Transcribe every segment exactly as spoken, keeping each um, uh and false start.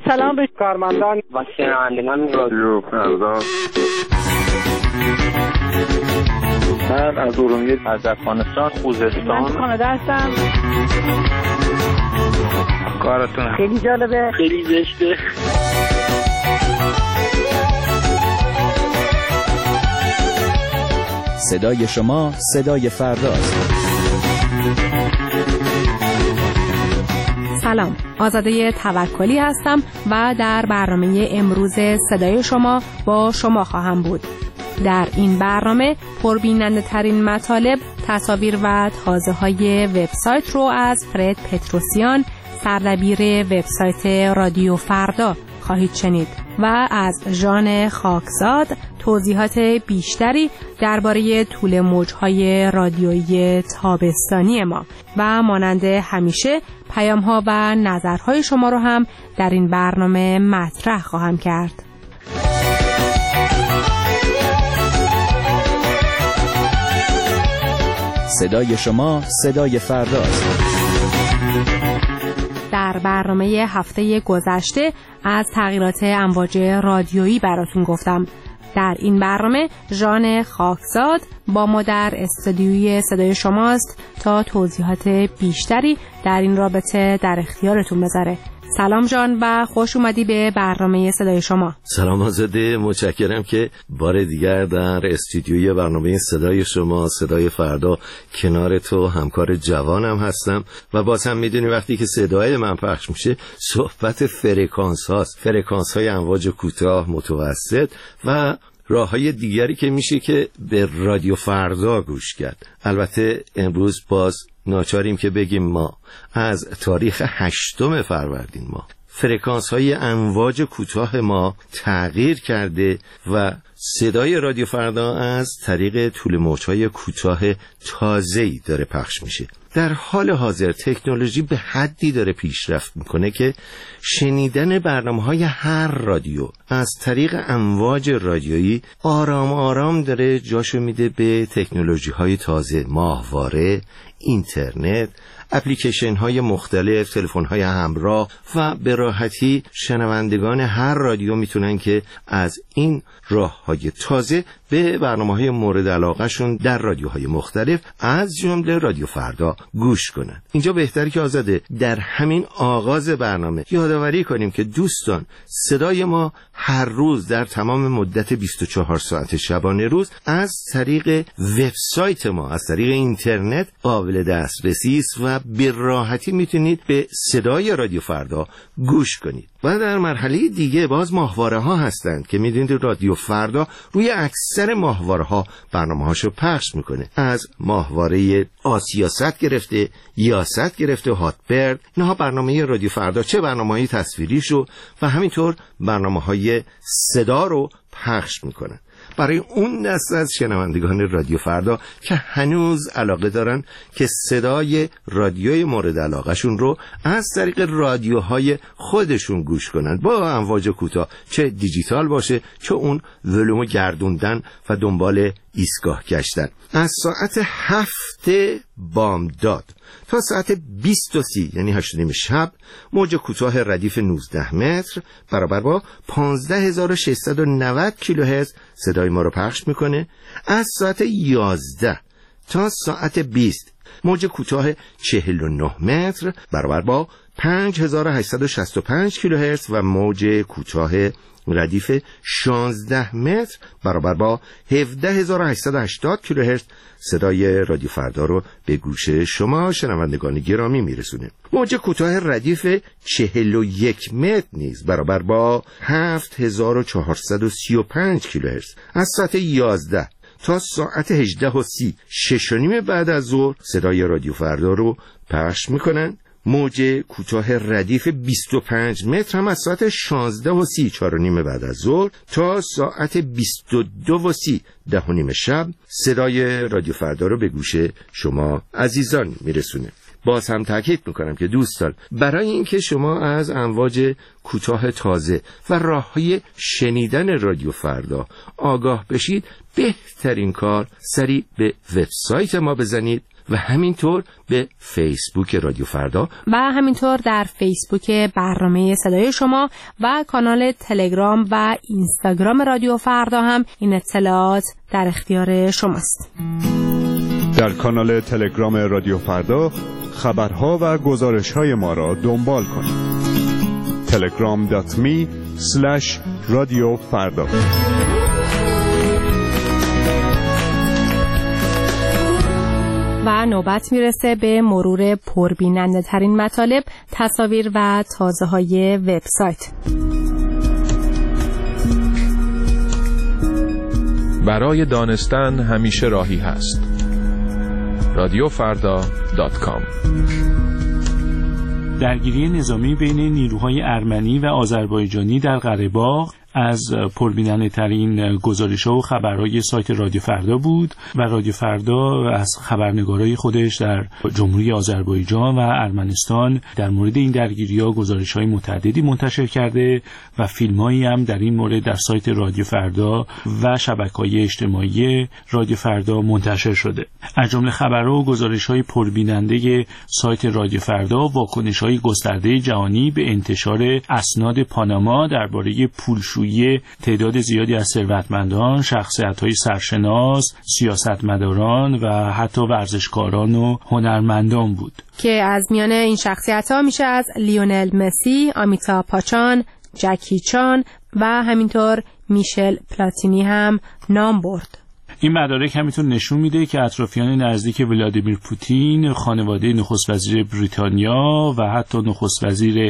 سلام به کارمندان و شنوندگان رادیو فردا. من از ارومیه، از افغانستان، خوزستان. من کانادا هستم. کارتون خیلی جالبه، خیلی زشته. صدای شما صدای فرداست. سلام، آزاده توکلی هستم و در برنامه امروز صدای شما با شما خواهم بود. در این برنامه پربیننده ترین مطالب، تصاویر و تازه های وبسایت رو از فرد پتروسیان، سردبیر وبسایت رادیو فردا خواهید شنید و از ژان خاکزاد توضیحات بیشتری درباره طول موج‌های رادیویی تابستانی ما و مانند همیشه پیام‌ها و نظرهای شما رو هم در این برنامه مطرح خواهم کرد. صدای شما صدای فرداست. در برنامه هفته گذشته از تغییرات امواج رادیویی براتون گفتم. در این برنامه ژان خاکزاد با ما در استودیوی صدای شماست تا توضیحات بیشتری در این رابطه در اختیارتون بذاره. سلام جان و خوش اومدی به برنامه صدای شما. سلام آزاده، متشکرم که بار دیگر در استودیوی برنامه صدای شما صدای فردا کنار تو همکار جوانم هستم و باز هم میدونی وقتی که صدای من پخش میشه صحبت فرکانس هاست، فرکانس های امواج کوتاه، متوسط و راه های دیگری که میشه که به رادیو فردا گوش کرد. البته امروز باز ناچاریم که بگیم ما از تاریخ هشتم فروردین ما فرکانس های امواج کوتاه ما تغییر کرده و صدای رادیو فردا از طریق طول موج‌های کوتاه تازه‌ای داره پخش میشه. در حال حاضر تکنولوژی به حدی داره پیشرفت میکنه که شنیدن برنامه‌های هر رادیو از طریق امواج رادیویی آرام آرام داره جاشو میده به تکنولوژی‌های تازه، ماهواره، اینترنت، اپلیکیشن های مختلف، تلفن های همراه و به راحتی شنوندگان هر رادیو میتونن که از این راه های تازه به برنامه های مورد علاقه شون در رادیوهای مختلف از جمله رادیو فردا گوش کنن. اینجا بهتره که آزاده در همین آغاز برنامه یادآوری کنیم که دوستان صدای ما هر روز در تمام مدت بیست و چهار ساعت شبانه روز از طریق وبسایت ما، از طریق اینترنت قابل دسترسی است و به راحتی میتونید به صدای رادیو فردا گوش کنید. و در مرحله دیگه باز ماهواره ها هستند که میدونید رادیو فردا روی اکثر ماهواره ها برنامه هاشو پخش میکنه. از ماهواره آسیاست گرفته، یاست گرفته، هاتبرد، اینها برنامه رادیو فردا چه برنامه‌های تصویریشو و همینطور برنامه‌های صدا رو پخش میکنن. برای اون دست از شنوندگان رادیو فردا که هنوز علاقه دارن که صدای رادیوی مورد علاقه شون رو از طریق رادیوهای خودشون گوش کنن با امواج کوتاه، چه دیجیتال باشه چه اون ولومو گردوندن و دنبال ایستگاه گشتن، از ساعت هفت بامداد تا ساعت بیست و سی یعنی هشت و نیم شب موج کوتاه ردیف نوزده متر برابر با پانزده هزار و ششصد و نود کیلوهرتز صدای ما رو پخش میکنه. از ساعت یازده تا ساعت بیست موج کوتاه چهل و نه متر برابر با پنج هزار و هشتصد و شصت و پنج کیلوهرتز و موج کوتاه ردیف شانزده متر برابر با هفده هزار و هشتصد و هشتاد کیلوهرتز صدای رادیو فردا رو به گوش شما شنوندگان گرامی میرسونه. موج کوتاه ردیف چهل و یک متر نیز برابر با هفت هزار و چهارصد و سی و پنج کیلوهرتز از ساعت یازده تا ساعت هجده و سی شش و نیم بعد از ظهر صدای رادیو فردا رو پخش میکنن. موج کوتاه ردیف بیست و پنج متر هم از ساعت شانزده و سی چهار و نیم بعد از ظهر تا ساعت بیست و دو و سی ده و نیم شب صدای رادیو فردا رو به گوش شما عزیزان میرسونه. باز هم تاکید میکنم که دوستان برای اینکه شما از امواج کوتاه تازه و راههای شنیدن رادیو فردا آگاه بشید بهترین کار سری به وبسایت ما بزنید و همینطور به فیسبوک رادیو فردا و همینطور در فیسبوک برنامه صدای شما و کانال تلگرام و اینستاگرام رادیو فردا هم این اطلاعات در اختیار شماست. در کانال تلگرام رادیو فردا خبرها و گزارش‌های ما را دنبال کنید. تلگرام دات می اسلش رادیو فردا. و نوبت میرسه به مرور پربیننده ترین مطالب، تصاویر و تازه های وبسایت. برای دانستن همیشه راهی هست. رادیو فردا دات کام. درگیری نظامی بین نیروهای ارمنی و آذربایجانی در قره‌باغ از پربیننده ترین گزارش‌ها و خبرهای سایت رادیو فردا بود و رادیو فردا از خبرنگارای خودش در جمهوری آذربایجان و ارمنستان در مورد این درگیری‌ها گزارش‌های متعددی منتشر کرده و فیلم‌هایی هم در این مورد در سایت رادیو فردا و شبکه‌های اجتماعی رادیو فردا منتشر شده. از جمله خبرها و گزارش‌های پربیننده سایت رادیو فردا واکنش‌های گسترده جهانی به انتشار اسناد پاناما درباره پولشویی تعداد زیادی از ثروتمندان، شخصیت‌های سرشناس، سیاستمداران و حتی ورزشکاران و هنرمندان بود که از میان این شخصیت‌ها میشه از لیونل مسی، آمیتاب پاچان، جکی چان و همینطور میشل پلاتینی هم نام برد. این مدارک همینطور نشون میده که اطرافیان نزدیک ولادیمیر پوتین، خانواده نخست وزیر بریتانیا و حتی نخست وزیر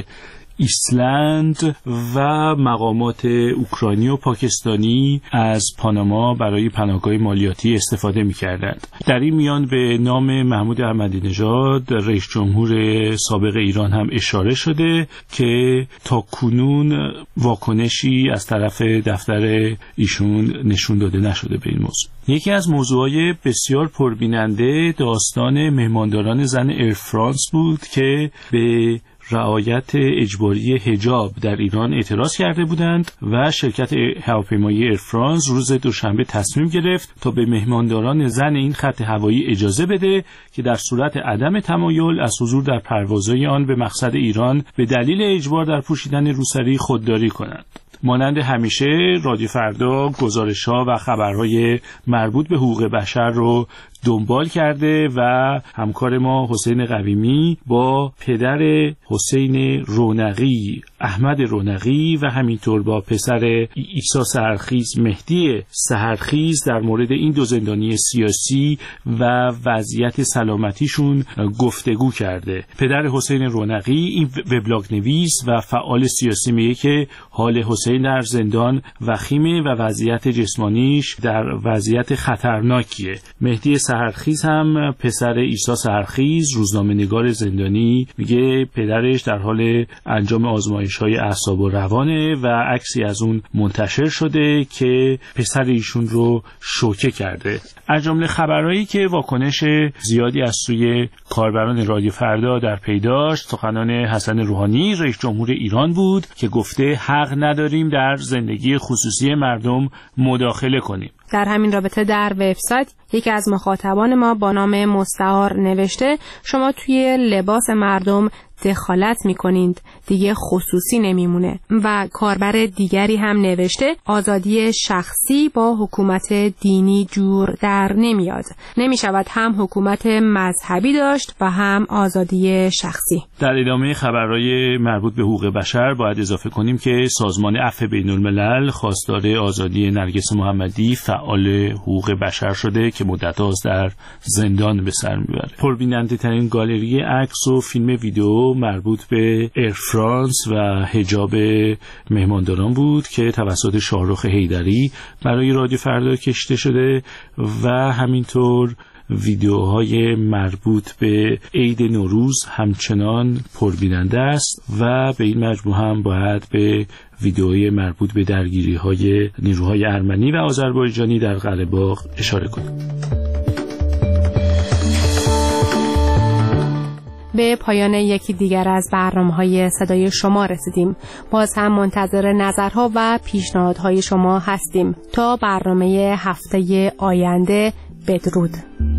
ایسلند و مقامات اوکراینی و پاکستانی از پاناما برای پناهگاه مالیاتی استفاده می‌کردند. در این میان به نام محمود احمدی نژاد رئیس جمهور سابق ایران هم اشاره شده که تا کنون واکنشی از طرف دفتر ایشون نشون داده نشده به این موضوع. یکی از موضوعات بسیار پربیننده داستان مهمانداران زن ایر فرانس بود که به رعایت اجباری حجاب در ایران اعتراض کرده بودند و شرکت هواپیمایی ایر فرانس روز دوشنبه تصمیم گرفت تا به مهمانداران زن این خط هوایی اجازه بده که در صورت عدم تمایل از حضور در پروازهای آن به مقصد ایران به دلیل اجبار در پوشیدن روسری خودداری کنند. مانند همیشه رادیو فردا گزارش‌ها و خبرهای مربوط به حقوق بشر رو دنبال کرده و همکار ما حسین قویمی با پدر حسین رونقی، احمد رونقی و همینطور با پسر عیسی سحرخیز، مهدی سحرخیز در مورد این دو زندانی سیاسی و وضعیت سلامتیشون گفتگو کرده. پدر حسین رونقی این وبلاگ نویس و فعال سیاسی میگه که حال حسین در زندان وخیمه و وضعیت جسمانیش در وضعیت خطرناکیه. مهدی سحرخیز هم پسر عیسی سحرخیز، روزنامه‌نگار زندانی، میگه پدرش در حال انجام آزمایش‌های اعصاب و روانه و عکسی از اون منتشر شده که پسر ایشون رو شوکه کرده. از جمله خبرهایی که واکنش زیادی از سوی کاربران رادیو فردا در پی داشت، سخنان حسن روحانی رئیس جمهور ایران بود که گفته حق نداریم در زندگی خصوصی مردم مداخله کنیم. در همین رابطه در وبسایت یکی از مخاطبان ما با نام مستعار نوشته شما توی لباس مردم دخالت میکنید، دیگه خصوصی نمیمونه. و کاربر دیگری هم نوشته آزادی شخصی با حکومت دینی جور در نمیاد، نمیشود هم حکومت مذهبی داشت و هم آزادی شخصی. در ادامه خبرهای مربوط به حقوق بشر باید اضافه کنیم که سازمان عفو بین الملل خواستار آزادی نرگس محمدی فعال حقوق بشر شده که مدت‌هاست در زندان به سر میبره. پربیننده ترین گالری عکس و فیلم ویدیو مربوط به ایر فرانس و حجاب مهمانداران بود که توسط شاهرخ حیدری برای رادیو فردا کشیده شده و همینطور ویدیوهای مربوط به عید نوروز همچنان پربیننده است و به این مجموعه هم باید به ویدیوهای مربوط به درگیری‌های نیروهای ارمنی و آذربایجانی در قره‌باغ اشاره کنیم. به پایان یکی دیگر از برنامه‌های صدای شما رسیدیم. باز هم منتظر نظرها و پیشنهادهای شما هستیم. تا برنامه هفته آینده، بدرود.